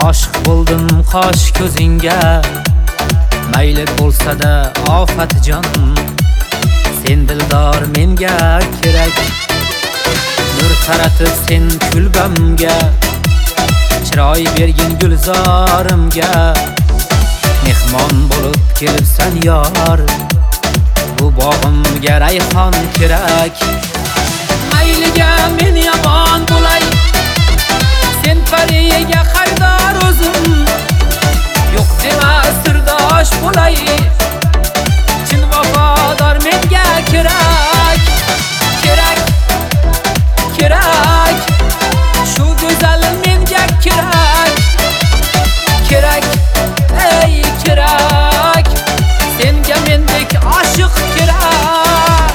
Oshiq bo'ldim qosh ko'zingga, mayli bo'lsa-da ofat jon. Sen dildor menga kerak, nur taratib sen kulbamga, chiroy bergin gulzorimga. Mehmon bo'lib kelibsan yor, bu bog'imga rayhon kerak. Mayliga men yomon bo'lay, sen pariga xaridor o'zim. Yo'q dema sirdosh bo'lay, chin vafodor menga kerak. Kerak, kerak, shu go'zal menga kerak. Kerak, ey kerak, senga mendek oshiq kerak.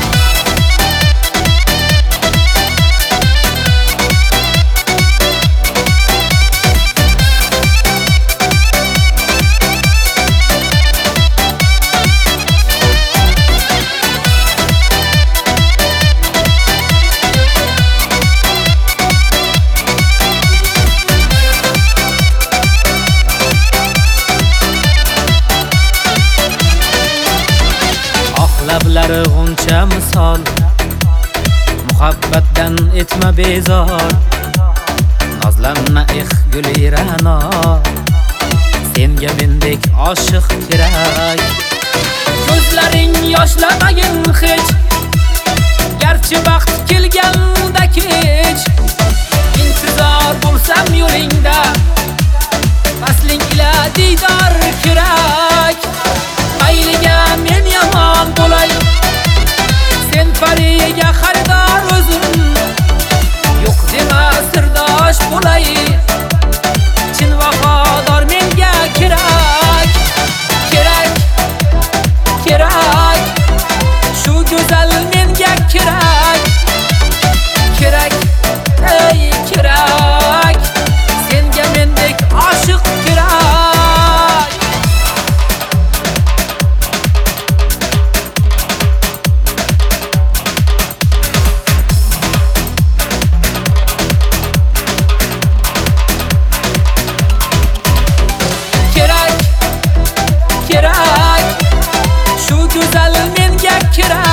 Lablari g'uncha misol, muhabbatdan etma bezor. Nozlanma guli ra'no, senga mendek oshiq kerak. Ko'zlaring yoshlamagin hech, garchi vaqt kelganda kech. Intizor bo'lsam yo'lingda, fasling ila diydor kerak. Mayliga men yomon bo'lay, sen pariga xaridor o'zim. Yo'q dema sirdosh bo'lay, chin vafodor menga kerak. Kerak, kerak, shu go'zal menga kerak. Kerak, ey kerak, senga mendek oshiq kerak. Kerak, shu go'zal menga kerak.